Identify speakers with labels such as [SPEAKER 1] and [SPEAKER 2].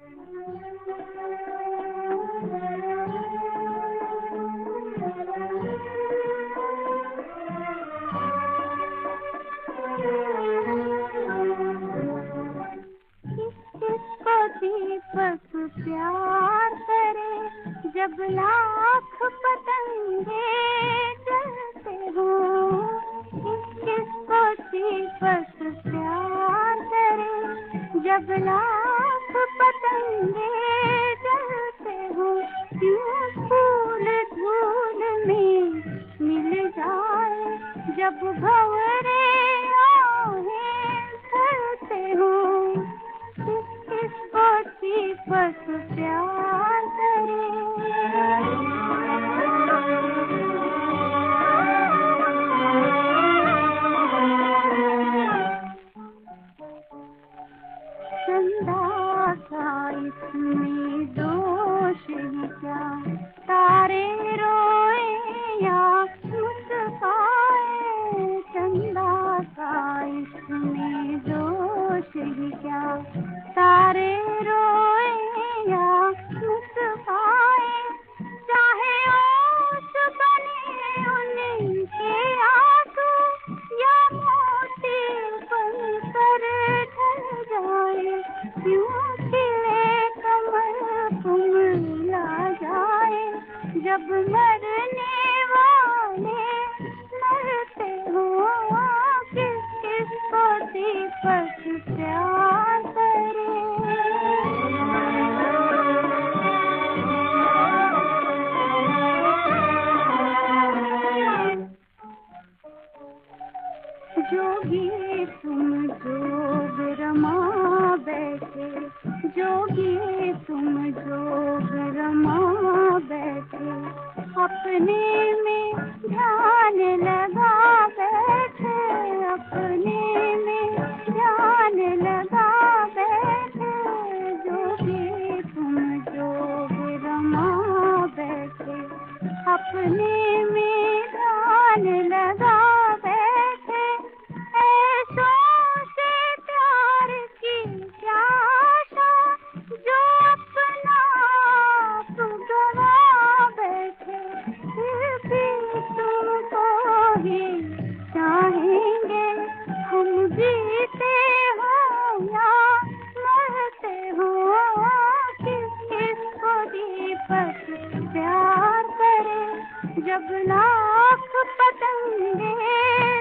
[SPEAKER 1] दीपक प्यार करे जब लाख पतंगे जलते हो। किसको दीपक प्यार करे जब लाख पतंगे जलते हो। यूं फूल धूल में मिल जाए जब भंवरे आहें भरते हो। किसको दीपक प्यार करे। चंदा का इसमें दोष है क्या, तारे रोए या मुस्काए। चंदा का इसमें दोष है क्या, तारे रोए या मुस्काए। चाहे ओस बने उनके आंसू या मोती बनकर ढल जाए। क्यों खिले कमल कुम्हला जाए जब मरने वाले मरते हो। किसको दीपक प्यार करे। जोगी तुम जोग रमा बैठे, जोगी तुम जोग रमा बैठे। अपने में ध्यान लगा बैठे, अपने में ध्यान लगा बैठे। जोगी तुम जोग रमा बैठे, अपने में ध्यान लगा बैठे। ऐसों से प्यार की क्या आशा जो अपना आप गवा बैठे। फिर भी तुमको ही चाहेंगे हम, जीते हो या मरते हो। किसको दीपक प्यार करे जब लाख पतंगे